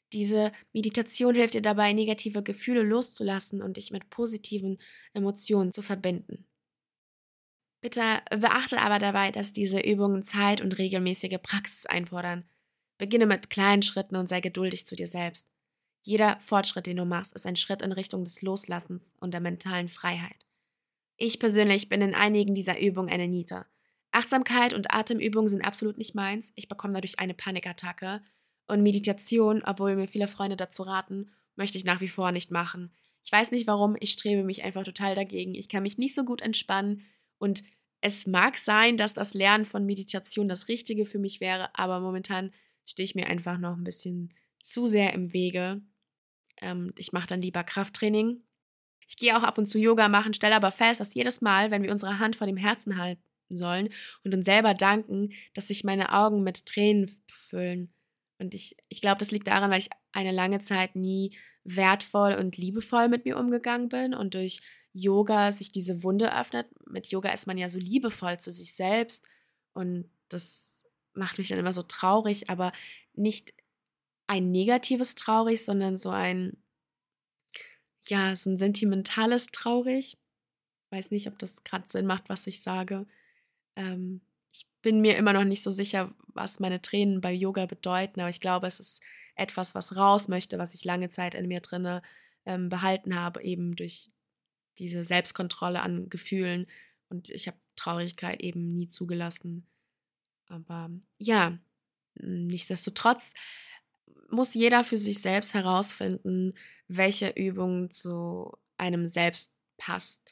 Diese Meditation hilft dir dabei, negative Gefühle loszulassen und dich mit positiven Emotionen zu verbinden. Bitte beachte aber dabei, dass diese Übungen Zeit und regelmäßige Praxis einfordern. Beginne mit kleinen Schritten und sei geduldig zu dir selbst. Jeder Fortschritt, den du machst, ist ein Schritt in Richtung des Loslassens und der mentalen Freiheit. Ich persönlich bin in einigen dieser Übungen eine Niete. Achtsamkeit und Atemübungen sind absolut nicht meins. Ich bekomme dadurch eine Panikattacke. Und Meditation, obwohl mir viele Freunde dazu raten, möchte ich nach wie vor nicht machen. Ich weiß nicht warum, ich strebe mich einfach total dagegen. Ich kann mich nicht so gut entspannen und es mag sein, dass das Lernen von Meditation das Richtige für mich wäre, aber momentan stehe ich mir einfach noch ein bisschen zu sehr im Wege. Ähm, ich mache dann lieber Krafttraining. Ich gehe auch ab und zu Yoga machen, stelle aber fest, dass jedes Mal, wenn wir unsere Hand vor dem Herzen halten sollen und uns selber danken, dass sich meine Augen mit Tränen füllen. Und ich, ich glaube, das liegt daran, weil ich eine lange Zeit nie wertvoll und liebevoll mit mir umgegangen bin und durch Yoga sich diese Wunde öffnet. Mit Yoga ist man ja so liebevoll zu sich selbst und das macht mich dann immer so traurig, aber nicht ein negatives traurig, sondern so ein, ja, so ein sentimentales traurig. Weiß nicht, ob das gerade Sinn macht, was ich sage. Ähm, ich bin mir immer noch nicht so sicher, was meine Tränen bei Yoga bedeuten, aber ich glaube, es ist etwas, was raus möchte, was ich lange Zeit in mir drinne ähm, behalten habe, eben durch diese Selbstkontrolle an Gefühlen. Und ich habe Traurigkeit eben nie zugelassen. Aber ja, nichtsdestotrotz muss jeder für sich selbst herausfinden, welche Übung zu einem selbst passt.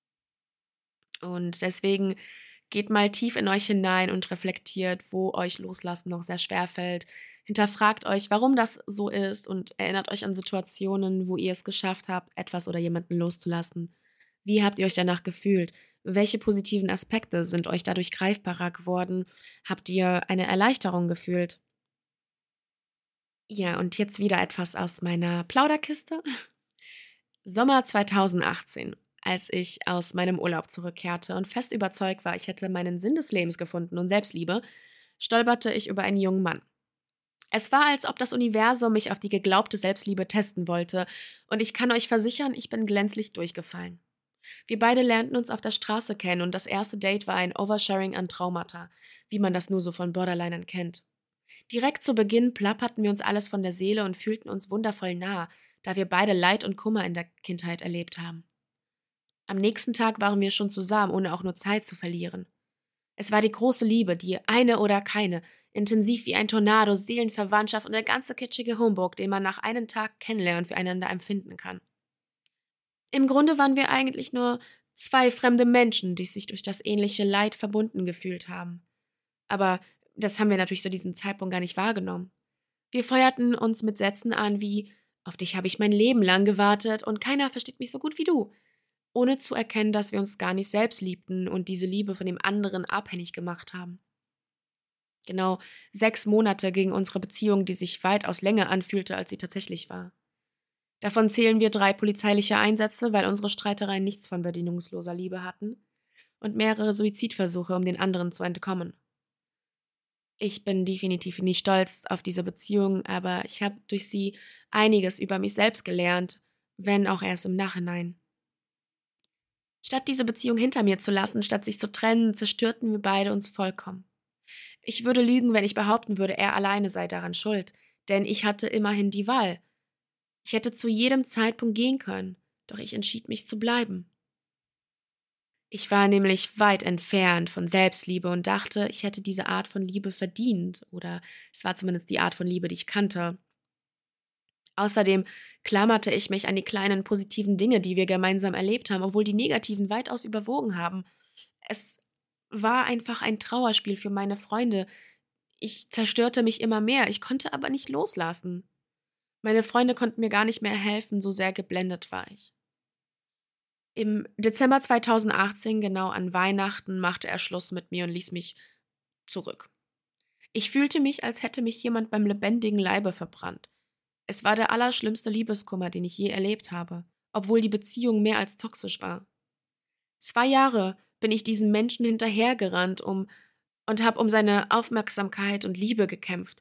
Und deswegen geht mal tief in euch hinein und reflektiert, wo euch Loslassen noch sehr schwer fällt. Hinterfragt euch, warum das so ist und erinnert euch an Situationen, wo ihr es geschafft habt, etwas oder jemanden loszulassen. Wie habt ihr euch danach gefühlt? Welche positiven Aspekte sind euch dadurch greifbarer geworden? Habt ihr eine Erleichterung gefühlt? Ja, und jetzt wieder etwas aus meiner Plauderkiste. Sommer zweitausendachtzehn, als ich aus meinem Urlaub zurückkehrte und fest überzeugt war, ich hätte meinen Sinn des Lebens gefunden und Selbstliebe, stolperte ich über einen jungen Mann. Es war, als ob das Universum mich auf die geglaubte Selbstliebe testen wollte, und ich kann euch versichern, ich bin glänzlich durchgefallen. Wir beide lernten uns auf der Straße kennen und das erste Date war ein Oversharing an Traumata, wie man das nur so von Borderlinern kennt. Direkt zu Beginn plapperten wir uns alles von der Seele und fühlten uns wundervoll nah, da wir beide Leid und Kummer in der Kindheit erlebt haben. Am nächsten Tag waren wir schon zusammen, ohne auch nur Zeit zu verlieren. Es war die große Liebe, die eine oder keine, intensiv wie ein Tornado, Seelenverwandtschaft und der ganze kitschige Humbug, den man nach einem Tag kennenlernen füreinander empfinden kann. Im Grunde waren wir eigentlich nur zwei fremde Menschen, die sich durch das ähnliche Leid verbunden gefühlt haben. Aber das haben wir natürlich zu diesem Zeitpunkt gar nicht wahrgenommen. Wir feuerten uns mit Sätzen an wie: „Auf dich habe ich mein Leben lang gewartet und keiner versteht mich so gut wie du“, ohne zu erkennen, dass wir uns gar nicht selbst liebten und diese Liebe von dem anderen abhängig gemacht haben. Genau sechs Monate ging unsere Beziehung, die sich weitaus länger anfühlte, als sie tatsächlich war. Davon zählen wir drei polizeiliche Einsätze, weil unsere Streitereien nichts von bedingungsloser Liebe hatten, und mehrere Suizidversuche, um den anderen zu entkommen. Ich bin definitiv nicht stolz auf diese Beziehung, aber ich habe durch sie einiges über mich selbst gelernt, wenn auch erst im Nachhinein. Statt diese Beziehung hinter mir zu lassen, statt sich zu trennen, zerstörten wir beide uns vollkommen. Ich würde lügen, wenn ich behaupten würde, er alleine sei daran schuld, denn ich hatte immerhin die Wahl. Ich hätte zu jedem Zeitpunkt gehen können, doch ich entschied mich zu bleiben. Ich war nämlich weit entfernt von Selbstliebe und dachte, ich hätte diese Art von Liebe verdient, oder es war zumindest die Art von Liebe, die ich kannte. Außerdem klammerte ich mich an die kleinen positiven Dinge, die wir gemeinsam erlebt haben, obwohl die negativen weitaus überwogen haben. Es war einfach ein Trauerspiel für meine Freunde. Ich zerstörte mich immer mehr, ich konnte aber nicht loslassen. Meine Freunde konnten mir gar nicht mehr helfen, so sehr geblendet war ich. Im Dezember zweitausendachtzehn, genau an Weihnachten, machte er Schluss mit mir und ließ mich zurück. Ich fühlte mich, als hätte mich jemand beim lebendigen Leibe verbrannt. Es war der allerschlimmste Liebeskummer, den ich je erlebt habe, obwohl die Beziehung mehr als toxisch war. Zwei Jahre bin ich diesem Menschen hinterhergerannt um und habe um seine Aufmerksamkeit und Liebe gekämpft.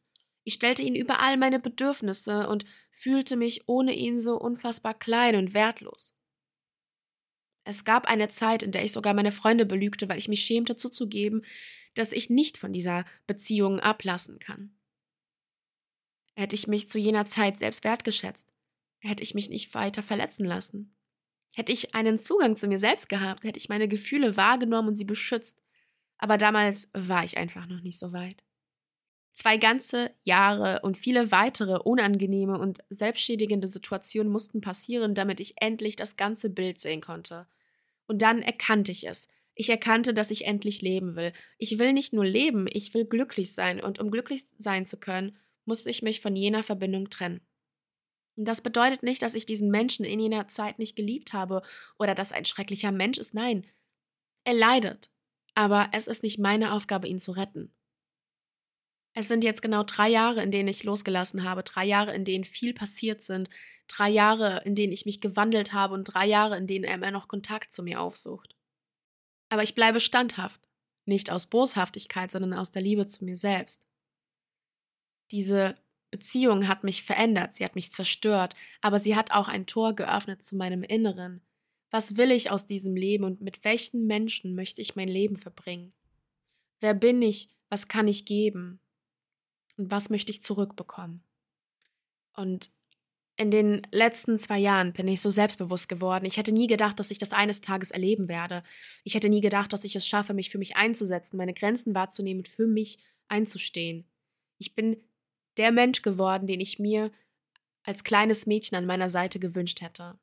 Ich stellte ihn über all meine Bedürfnisse und fühlte mich ohne ihn so unfassbar klein und wertlos. Es gab eine Zeit, in der ich sogar meine Freunde belügte, weil ich mich schämte zuzugeben, dass ich nicht von dieser Beziehung ablassen kann. Hätte ich mich zu jener Zeit selbst wertgeschätzt, hätte ich mich nicht weiter verletzen lassen. Hätte ich einen Zugang zu mir selbst gehabt, hätte ich meine Gefühle wahrgenommen und sie beschützt. Aber damals war ich einfach noch nicht so weit. Zwei ganze Jahre und viele weitere unangenehme und selbstschädigende Situationen mussten passieren, damit ich endlich das ganze Bild sehen konnte. Und dann erkannte ich es. Ich erkannte, dass ich endlich leben will. Ich will nicht nur leben, ich will glücklich sein. Und um glücklich sein zu können, musste ich mich von jener Verbindung trennen. Und das bedeutet nicht, dass ich diesen Menschen in jener Zeit nicht geliebt habe oder dass er ein schrecklicher Mensch ist. Nein, er leidet. Aber es ist nicht meine Aufgabe, ihn zu retten. Es sind jetzt genau drei Jahre, in denen ich losgelassen habe, drei Jahre, in denen viel passiert sind, drei Jahre, in denen ich mich gewandelt habe und drei Jahre, in denen er immer noch Kontakt zu mir aufsucht. Aber ich bleibe standhaft, nicht aus Boshaftigkeit, sondern aus der Liebe zu mir selbst. Diese Beziehung hat mich verändert, sie hat mich zerstört, aber sie hat auch ein Tor geöffnet zu meinem Inneren. Was will ich aus diesem Leben und mit welchen Menschen möchte ich mein Leben verbringen? Wer bin ich? Was kann ich geben? Und was möchte ich zurückbekommen? Und in den letzten zwei Jahren bin ich so selbstbewusst geworden. Ich hätte nie gedacht, dass ich das eines Tages erleben werde. Ich hätte nie gedacht, dass ich es schaffe, mich für mich einzusetzen, meine Grenzen wahrzunehmen und für mich einzustehen. Ich bin der Mensch geworden, den ich mir als kleines Mädchen an meiner Seite gewünscht hätte.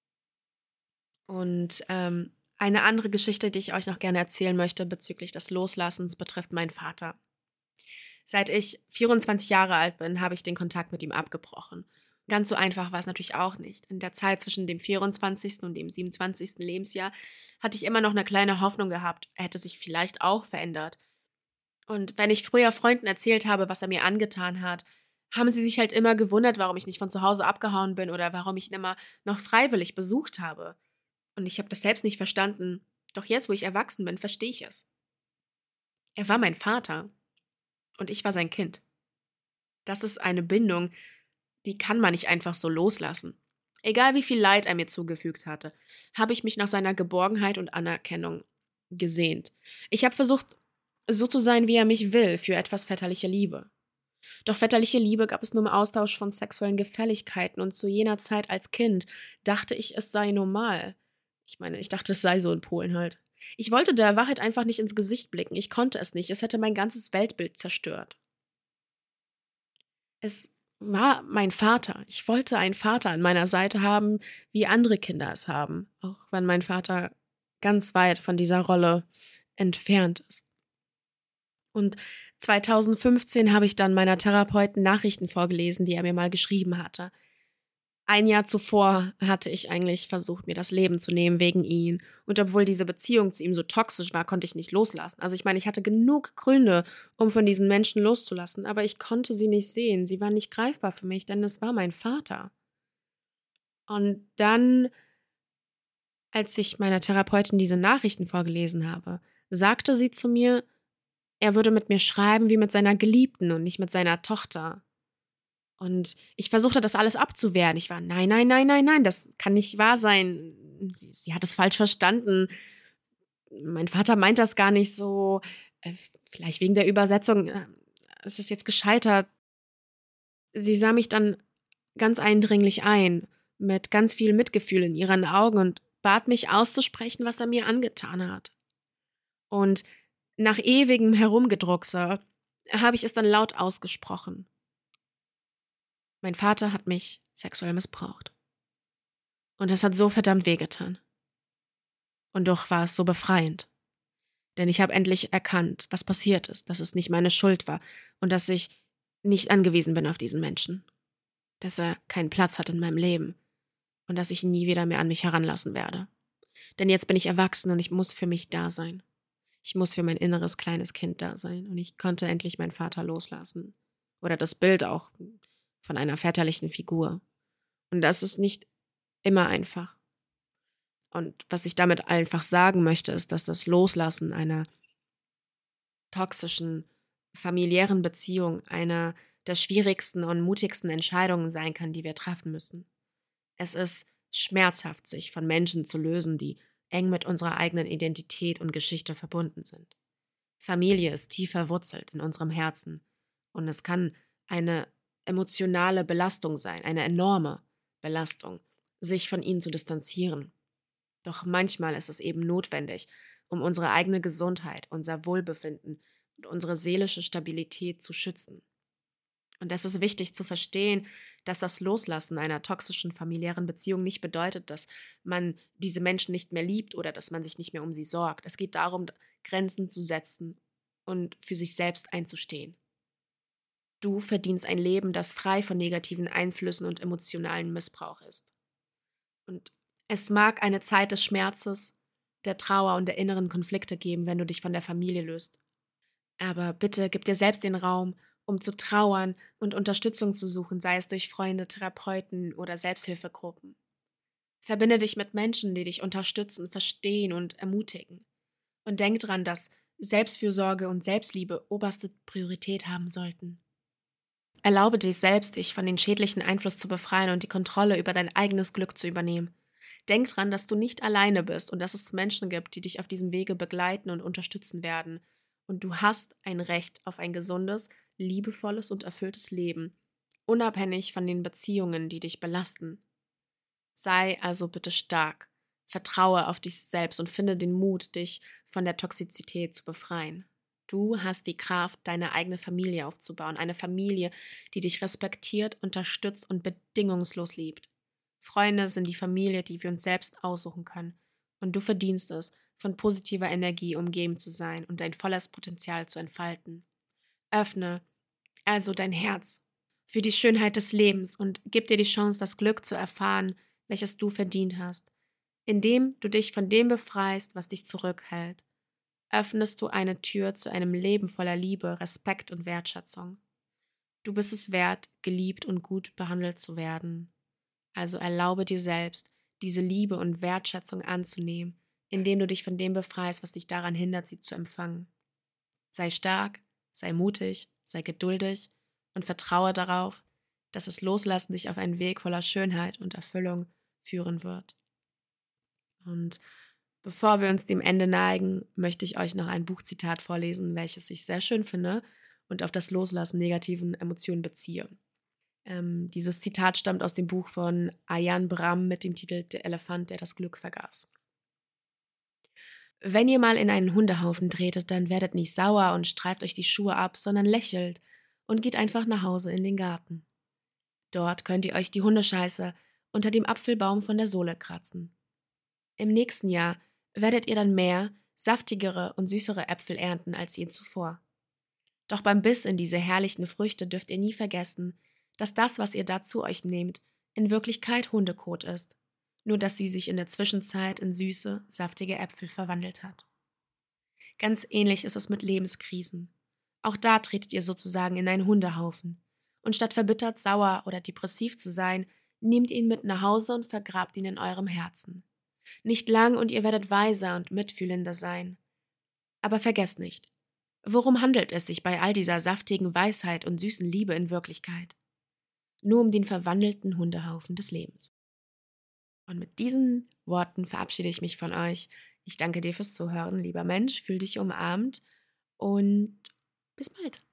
Und ähm, eine andere Geschichte, die ich euch noch gerne erzählen möchte bezüglich des Loslassens, betrifft meinen Vater. Seit ich vierundzwanzig Jahre alt bin, habe ich den Kontakt mit ihm abgebrochen. Ganz so einfach war es natürlich auch nicht. In der Zeit zwischen dem vierundzwanzigsten und dem siebenundzwanzigsten Lebensjahr hatte ich immer noch eine kleine Hoffnung gehabt, er hätte sich vielleicht auch verändert. Und wenn ich früher Freunden erzählt habe, was er mir angetan hat, haben sie sich halt immer gewundert, warum ich nicht von zu Hause abgehauen bin oder warum ich ihn immer noch freiwillig besucht habe. Und ich habe das selbst nicht verstanden. Doch jetzt, wo ich erwachsen bin, verstehe ich es. Er war mein Vater und ich war sein Kind. Das ist eine Bindung, die kann man nicht einfach so loslassen. Egal wie viel Leid er mir zugefügt hatte, habe ich mich nach seiner Geborgenheit und Anerkennung gesehnt. Ich habe versucht, so zu sein, wie er mich will, für etwas väterliche Liebe. Doch väterliche Liebe gab es nur im Austausch von sexuellen Gefälligkeiten und zu jener Zeit als Kind dachte ich, es sei normal. Ich meine, ich dachte, es sei so in Polen halt. Ich wollte der Wahrheit einfach nicht ins Gesicht blicken. Ich konnte es nicht. Es hätte mein ganzes Weltbild zerstört. Es war mein Vater. Ich wollte einen Vater an meiner Seite haben, wie andere Kinder es haben, auch wenn mein Vater ganz weit von dieser Rolle entfernt ist. Und zweitausendfünfzehn habe ich dann meiner Therapeutin Nachrichten vorgelesen, die er mir mal geschrieben hatte. Ein Jahr zuvor hatte ich eigentlich versucht, mir das Leben zu nehmen wegen ihm. Und obwohl diese Beziehung zu ihm so toxisch war, konnte ich nicht loslassen. Also ich meine, ich hatte genug Gründe, um von diesen Menschen loszulassen, aber ich konnte sie nicht sehen. Sie war nicht greifbar für mich, denn es war mein Vater. Und dann, als ich meiner Therapeutin diese Nachrichten vorgelesen habe, sagte sie zu mir, er würde mit mir schreiben wie mit seiner Geliebten und nicht mit seiner Tochter. Und ich versuchte, das alles abzuwehren. Ich war, nein, nein, nein, nein, nein, das kann nicht wahr sein. Sie, sie hat es falsch verstanden. Mein Vater meint das gar nicht so. Äh, vielleicht wegen der Übersetzung. Äh, es ist jetzt gescheitert. Sie sah mich dann ganz eindringlich ein, mit ganz viel Mitgefühl in ihren Augen und bat mich auszusprechen, was er mir angetan hat. Und nach ewigem Herumgedruckse habe ich es dann laut ausgesprochen. Mein Vater hat mich sexuell missbraucht. Und das hat so verdammt wehgetan. Und doch war es so befreiend. Denn ich habe endlich erkannt, was passiert ist, dass es nicht meine Schuld war und dass ich nicht angewiesen bin auf diesen Menschen. Dass er keinen Platz hat in meinem Leben und dass ich ihn nie wieder mehr an mich heranlassen werde. Denn jetzt bin ich erwachsen und ich muss für mich da sein. Ich muss für mein inneres kleines Kind da sein und ich konnte endlich meinen Vater loslassen. Oder das Bild auch von einer väterlichen Figur. Und das ist nicht immer einfach. Und was ich damit einfach sagen möchte, ist, dass das Loslassen einer toxischen familiären Beziehung, einer der schwierigsten und mutigsten Entscheidungen sein kann, die wir treffen müssen. Es ist schmerzhaft, sich von Menschen zu lösen, die eng mit unserer eigenen Identität und Geschichte verbunden sind. Familie ist tief verwurzelt in unserem Herzen und es kann eine emotionale Belastung sein, eine enorme Belastung, sich von ihnen zu distanzieren. Doch manchmal ist es eben notwendig, um unsere eigene Gesundheit, unser Wohlbefinden und unsere seelische Stabilität zu schützen. Und es ist wichtig zu verstehen, dass das Loslassen einer toxischen familiären Beziehung nicht bedeutet, dass man diese Menschen nicht mehr liebt oder dass man sich nicht mehr um sie sorgt. Es geht darum, Grenzen zu setzen und für sich selbst einzustehen. Du verdienst ein Leben, das frei von negativen Einflüssen und emotionalen Missbrauch ist. Und es mag eine Zeit des Schmerzes, der Trauer und der inneren Konflikte geben, wenn du dich von der Familie löst. Aber bitte gib dir selbst den Raum, um zu trauern und Unterstützung zu suchen, sei es durch Freunde, Therapeuten oder Selbsthilfegruppen. Verbinde dich mit Menschen, die dich unterstützen, verstehen und ermutigen. Und denk dran, dass Selbstfürsorge und Selbstliebe oberste Priorität haben sollten. Erlaube dir selbst, dich von den schädlichen Einfluss zu befreien und die Kontrolle über dein eigenes Glück zu übernehmen. Denk dran, dass du nicht alleine bist und dass es Menschen gibt, die dich auf diesem Wege begleiten und unterstützen werden. Und du hast ein Recht auf ein gesundes, liebevolles und erfülltes Leben, unabhängig von den Beziehungen, die dich belasten. Sei also bitte stark, vertraue auf dich selbst und finde den Mut, dich von der Toxizität zu befreien. Du hast die Kraft, deine eigene Familie aufzubauen, eine Familie, die dich respektiert, unterstützt und bedingungslos liebt. Freunde sind die Familie, die wir uns selbst aussuchen können. Und du verdienst es, von positiver Energie umgeben zu sein und dein volles Potenzial zu entfalten. Öffne also dein Herz für die Schönheit des Lebens und gib dir die Chance, das Glück zu erfahren, welches du verdient hast. Indem du dich von dem befreist, was dich zurückhält, öffnest du eine Tür zu einem Leben voller Liebe, Respekt und Wertschätzung. Du bist es wert, geliebt und gut behandelt zu werden. Also erlaube dir selbst, diese Liebe und Wertschätzung anzunehmen, indem du dich von dem befreist, was dich daran hindert, sie zu empfangen. Sei stark, sei mutig, sei geduldig und vertraue darauf, dass das Loslassen dich auf einen Weg voller Schönheit und Erfüllung führen wird. Und bevor wir uns dem Ende neigen, möchte ich euch noch ein Buchzitat vorlesen, welches ich sehr schön finde und auf das Loslassen negativen Emotionen beziehe. Ähm, dieses Zitat stammt aus dem Buch von Ayan Bram mit dem Titel Der Elefant, der das Glück vergaß. Wenn ihr mal in einen Hundehaufen tretet, dann werdet nicht sauer und streift euch die Schuhe ab, sondern lächelt und geht einfach nach Hause in den Garten. Dort könnt ihr euch die Hundescheiße unter dem Apfelbaum von der Sohle kratzen. Im nächsten Jahr werdet ihr dann mehr, saftigere und süßere Äpfel ernten als je zuvor. Doch beim Biss in diese herrlichen Früchte dürft ihr nie vergessen, dass das, was ihr da zu euch nehmt, in Wirklichkeit Hundekot ist, nur dass sie sich in der Zwischenzeit in süße, saftige Äpfel verwandelt hat. Ganz ähnlich ist es mit Lebenskrisen. Auch da tretet ihr sozusagen in einen Hundehaufen. Und statt verbittert, sauer oder depressiv zu sein, nehmt ihn mit nach Hause und vergrabt ihn in eurem Herzen. Nicht lang und ihr werdet weiser und mitfühlender sein. Aber vergesst nicht, worum handelt es sich bei all dieser saftigen Weisheit und süßen Liebe in Wirklichkeit? Nur um den verwandelten Hundehaufen des Lebens. Und mit diesen Worten verabschiede ich mich von euch. Ich danke dir fürs Zuhören, lieber Mensch, fühl dich umarmt und bis bald.